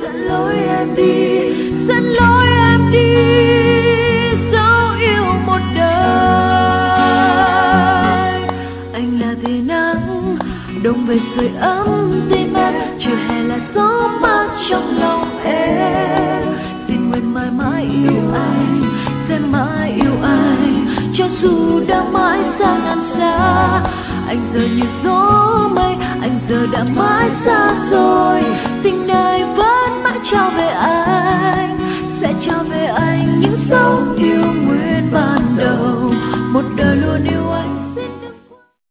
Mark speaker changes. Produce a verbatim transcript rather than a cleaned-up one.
Speaker 1: dẫn lối em đi, dẫn lối em đi, dấu yêu một đời. Anh là tia nắng đông về sưởi ấm tim em, chiều hè là gió mát trong lòng em. Xin nguyện mãi mãi yêu anh, sẽ mãi yêu anh, cho dù đã mãi xa ngàn xa. Anh giờ như gió mây, anh giờ đã mãi xa rồi.